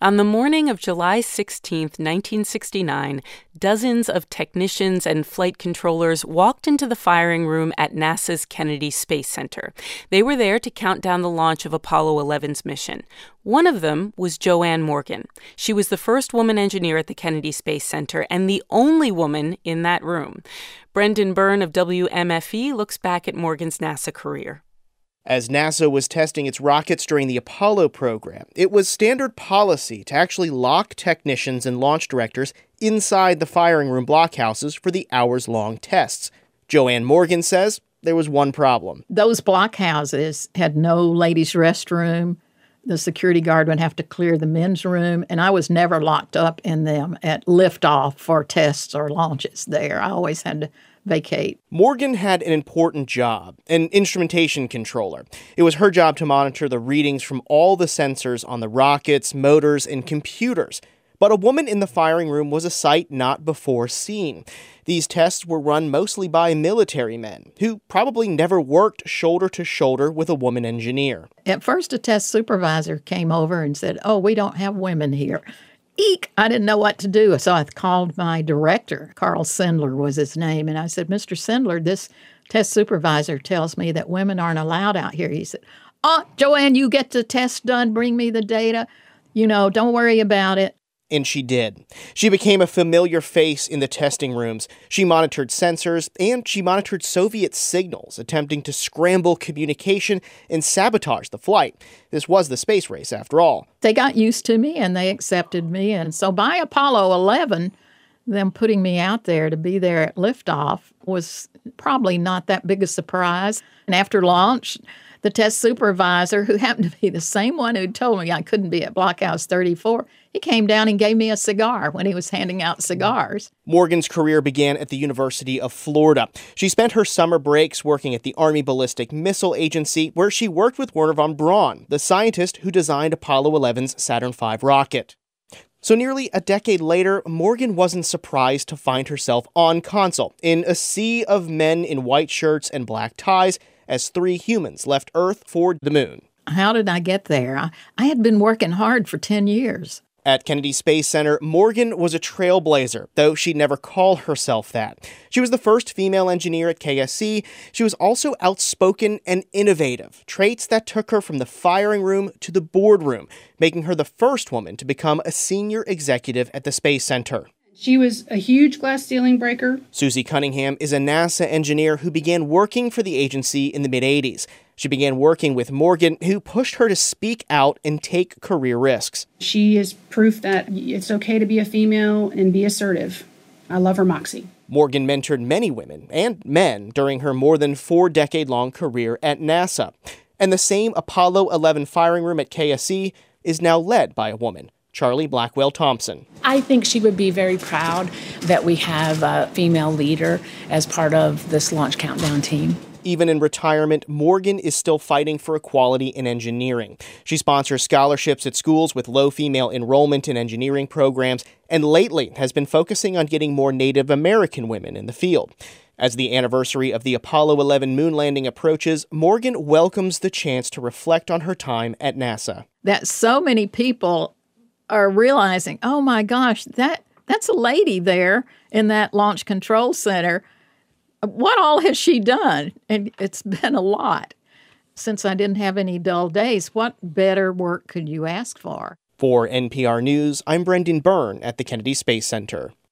On the morning of July 16, 1969, dozens of technicians and flight controllers walked into the firing room at NASA's Kennedy Space Center. They were there to count down the launch of Apollo 11's mission. One of them was Joanne Morgan. She was the first woman engineer at the Kennedy Space Center and the only woman in that room. Brendan Byrne of WMFE looks back at Morgan's NASA career. As NASA was testing its rockets during the Apollo program, it was standard policy to actually lock technicians and launch directors inside the firing room blockhouses for the hours-long tests. Joanne Morgan says there was one problem. Those blockhouses had no ladies' restroom. The security guard would have to clear the men's room, and I was never locked up in them at liftoff for tests or launches there. I always had to vacate. Morgan had an important job, an instrumentation controller. It was her job to monitor the readings from all the sensors on the rockets, motors, and computers. But a woman in the firing room was a sight not before seen. These tests were run mostly by military men, who probably never worked shoulder to shoulder with a woman engineer. At first, a test supervisor came over and said, "Oh, we don't have women here." Eek! I didn't know what to do, so I called my director. Carl Sendler was his name, and I said, "Mr. Sendler, this test supervisor tells me that women aren't allowed out here." He said, "Oh, Joanne, you get the test done, bring me the data. Don't worry about it." And she did. She became a familiar face in the testing rooms. She monitored sensors, and she monitored Soviet signals, attempting to scramble communication and sabotage the flight. This was the space race, after all. They got used to me, and they accepted me. And so by Apollo 11, them putting me out there to be there at liftoff was probably not that big a surprise. And after launch, the test supervisor, who happened to be the same one who told me I couldn't be at Blockhouse 34, he came down and gave me a cigar when he was handing out cigars. Morgan's career began at the University of Florida. She spent her summer breaks working at the Army Ballistic Missile Agency, where she worked with Wernher von Braun, the scientist who designed Apollo 11's Saturn V rocket. So nearly a decade later, Morgan wasn't surprised to find herself on console, in a sea of men in white shirts and black ties, as 3 humans left Earth for the moon. How did I get there? I had been working hard for 10 years. At Kennedy Space Center, Morgan was a trailblazer, though she'd never call herself that. She was the first female engineer at KSC. She was also outspoken and innovative, traits that took her from the firing room to the boardroom, making her the first woman to become a senior executive at the Space Center. She was a huge glass ceiling breaker. Susie Cunningham is a NASA engineer who began working for the agency in the mid-'80s. She began working with Morgan, who pushed her to speak out and take career risks. She is proof that it's okay to be a female and be assertive. I love her moxie. Morgan mentored many women and men during her more than 4-decade-long career at NASA. And the same Apollo 11 firing room at KSC is now led by a woman, Charlie Blackwell Thompson. I think she would be very proud that we have a female leader as part of this launch countdown team. Even in retirement, Morgan is still fighting for equality in engineering. She sponsors scholarships at schools with low female enrollment in engineering programs, and lately has been focusing on getting more Native American women in the field. As the anniversary of the Apollo 11 moon landing approaches, Morgan welcomes the chance to reflect on her time at NASA. That so many people are realizing, oh my gosh, that's a lady there in that launch control center. What all has she done? And it's been a lot. Since I didn't have any dull days, what better work could you ask for? For NPR News, I'm Brendan Byrne at the Kennedy Space Center.